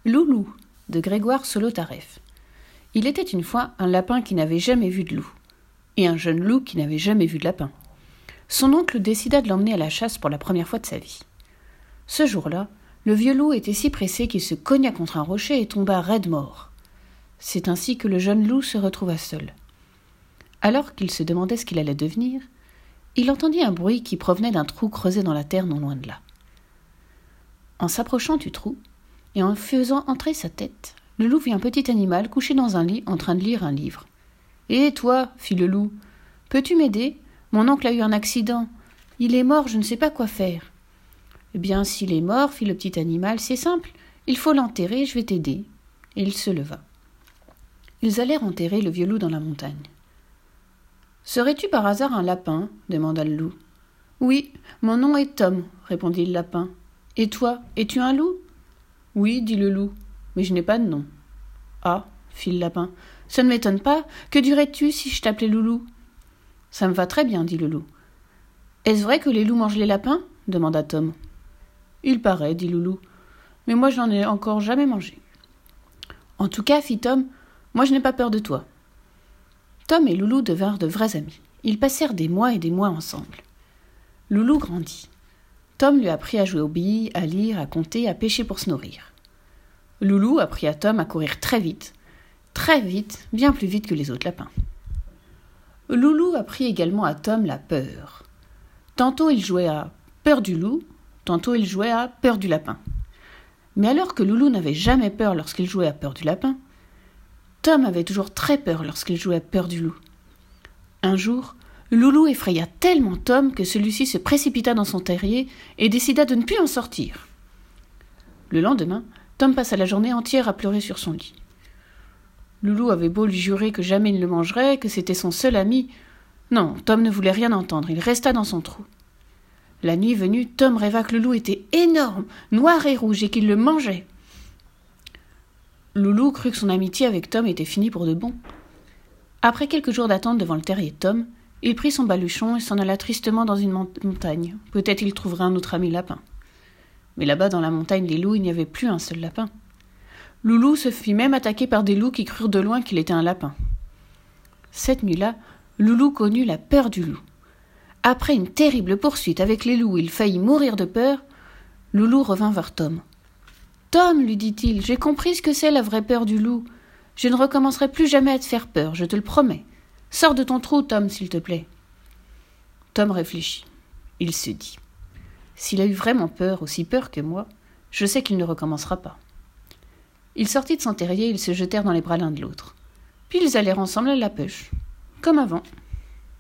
Loulou, de Grégoire Solotareff. Il était une fois un lapin qui n'avait jamais vu de loup, et un jeune loup qui n'avait jamais vu de lapin. Son oncle décida de l'emmener à la chasse pour la première fois de sa vie. Ce jour-là, le vieux loup était si pressé qu'il se cogna contre un rocher et tomba raide mort. C'est ainsi que le jeune loup se retrouva seul. Alors qu'il se demandait ce qu'il allait devenir, il entendit un bruit qui provenait d'un trou creusé dans la terre non loin de là. En s'approchant du trou, et en faisant entrer sa tête, le loup vit un petit animal couché dans un lit en train de lire un livre. « Hé, toi, fit le loup, peux-tu m'aider ? Mon oncle a eu un accident. Il est mort, je ne sais pas quoi faire. »« Eh bien, s'il est mort, fit le petit animal, c'est simple. Il faut l'enterrer, je vais t'aider. » Et il se leva. Ils allèrent enterrer le vieux loup dans la montagne. « Serais-tu par hasard un lapin ? demanda le loup. « Oui, mon nom est Tom, répondit le lapin. « Et toi, es-tu un loup ? » « Oui, dit le loup, mais je n'ai pas de nom. »« Ah, fit le lapin, ça ne m'étonne pas. Que dirais-tu si je t'appelais Loulou ? » ?»« Ça me va très bien, dit le loup. »« Est-ce vrai que les loups mangent les lapins ? » demanda Tom. « Il paraît, dit Loulou, mais moi je n'en ai encore jamais mangé. »« En tout cas, fit Tom, moi je n'ai pas peur de toi. » Tom et Loulou devinrent de vrais amis. Ils passèrent des mois et des mois ensemble. Loulou grandit. Tom lui apprit à jouer aux billes, à lire, à compter, à pêcher pour se nourrir. Loulou apprit à Tom à courir très vite, bien plus vite que les autres lapins. Loulou apprit également à Tom la peur. Tantôt il jouait à peur du loup, tantôt il jouait à peur du lapin. Mais alors que Loulou n'avait jamais peur lorsqu'il jouait à peur du lapin, Tom avait toujours très peur lorsqu'il jouait à peur du loup. Un jour, Loulou effraya tellement Tom que celui-ci se précipita dans son terrier et décida de ne plus en sortir. Le lendemain, Tom passa la journée entière à pleurer sur son lit. Loulou avait beau lui jurer que jamais il ne le mangerait, que c'était son seul ami. Non, Tom ne voulait rien entendre, il resta dans son trou. La nuit venue, Tom rêva que le loup était énorme, noir et rouge, et qu'il le mangeait. Loulou crut que son amitié avec Tom était finie pour de bon. Après quelques jours d'attente devant le terrier de Tom, il prit son baluchon et s'en alla tristement dans une montagne. Peut-être il trouverait un autre ami lapin. Mais là-bas, dans la montagne des loups, il n'y avait plus un seul lapin. Loulou se fit même attaquer par des loups qui crurent de loin qu'il était un lapin. Cette nuit-là, Loulou connut la peur du loup. Après une terrible poursuite avec les loups, il faillit mourir de peur. Loulou revint vers Tom. « Tom, lui dit-il, j'ai compris ce que c'est la vraie peur du loup. Je ne recommencerai plus jamais à te faire peur, je te le promets. Sors de ton trou, Tom, s'il te plaît. » Tom réfléchit. Il se dit « S'il a eu vraiment peur, aussi peur que moi, je sais qu'il ne recommencera pas. » Il sortit de son terrier et ils se jetèrent dans les bras l'un de l'autre. Puis ils allèrent ensemble à la pêche, comme avant.